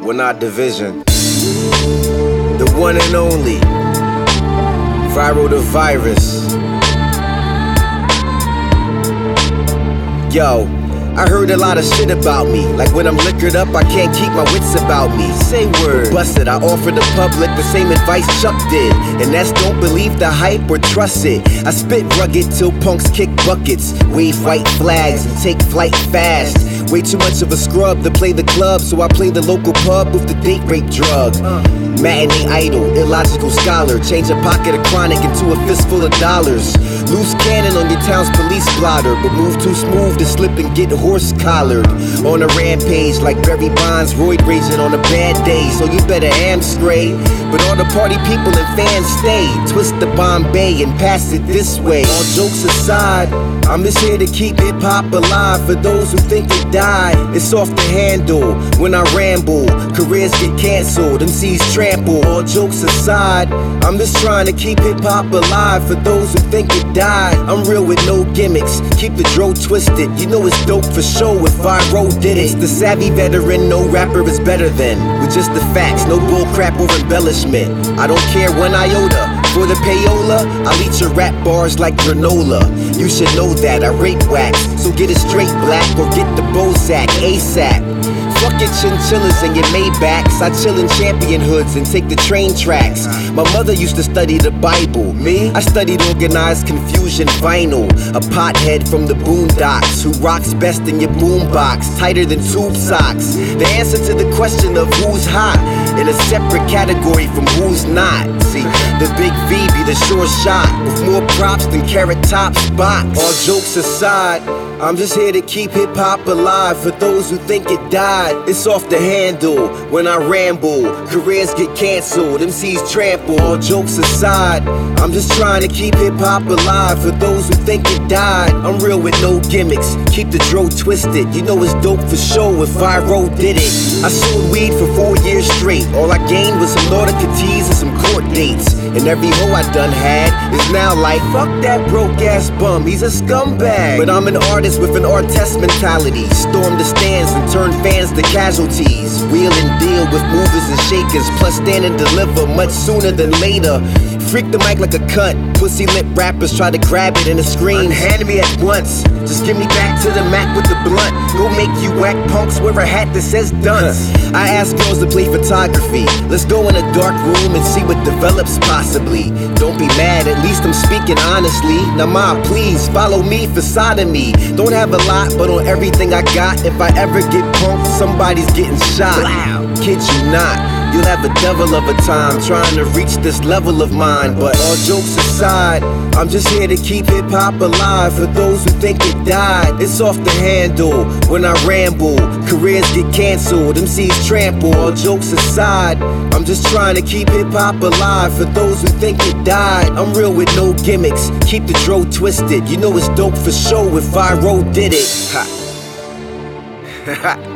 we're not division. The one and only Viral the Virus. Yo, I heard a lot of shit about me. Like when I'm liquored up, I can't keep my wits about me. Say word, busted, I offer the public the same advice Chuck did, and that's don't believe the hype or trust it. I spit rugged till punks kick buckets, wave white flags and take flight fast. Way too much of a scrub to play the club, so I play the local pub with the date rape drug. Matinee idol, illogical scholar, change a pocket of chronic into a fistful of dollars. Loose cannon on your town's police blotter, but move too smooth to slip and get horse collared. On a rampage like Barry Bonds, roid raging on a bad day, so you better stray. But all the party people and fans stay. Twist the Bombay and pass it this way. All jokes aside, I'm just here to keep hip hop alive. For those who think it died, it's off the handle. When I ramble, careers get canceled, MCs trample. All jokes aside, I'm just trying to keep hip hop alive. For those who think it died, I'm real with no gimmicks. Keep the dro twisted, you know it's dope for show if Viral did it. It's the savvy veteran, no rapper is better than. With just the facts, no bull crap or embellishment. I don't care one iota. For the payola, I'll eat your rap bars like granola. You should know that I rape wax, so get it straight black or get the Bozak ASAP. Fuck your chinchillas and your Maybachs. I chill in champion hoods and take the train tracks. My mother used to study the Bible. Me? I studied organized confusion vinyl. A pothead from the boondocks who rocks best in your boombox, tighter than tube socks. The answer to the question of who's hot in a separate category from who's not. See, the big V be the sure shot with more props than Carrot Top Spot. All jokes aside, I'm just here to keep hip hop alive. For those who think it died, it's off the handle. When I ramble, careers get canceled, MCs trample. All jokes aside, I'm just trying to keep hip hop alive. For those who think it died, I'm real with no gimmicks. Keep the dro twisted, you know it's dope for show if Viral did it. I sold weed for 4 years straight. All I gained was some Nautica teas and some court dates. And every hoe I done had is now like, fuck that broke ass bum, he's a scumbag. But I'm an artist with an artist mentality. Storm the stands and turn fans to casualties. Wheel and deal with movers and shakers, plus stand and deliver much sooner than later. Freak the mic like a cunt. Pussy lip rappers try to grab it and it screams, hand me at once. Just give me back to the Mac with the blunt. Go make you whack punks wear a hat that says dunce. I ask girls to play photography. Let's go in a dark room and see what develops possibly. Don't be mad, at least I'm speaking honestly. Now ma, please follow me for sodomy. Don't have a lot, but on everything I got, if I ever get punked, somebody's getting shot. Kid you not. You'll have a devil of a time trying to reach this level of mine. But all jokes aside, I'm just here to keep hip hop alive. For those who think it died, it's off the handle. When I ramble, careers get canceled, MCs trample. All jokes aside, I'm just trying to keep hip hop alive. For those who think it died, I'm real with no gimmicks. Keep the dro twisted, you know it's dope for show if Viral did it. Ha.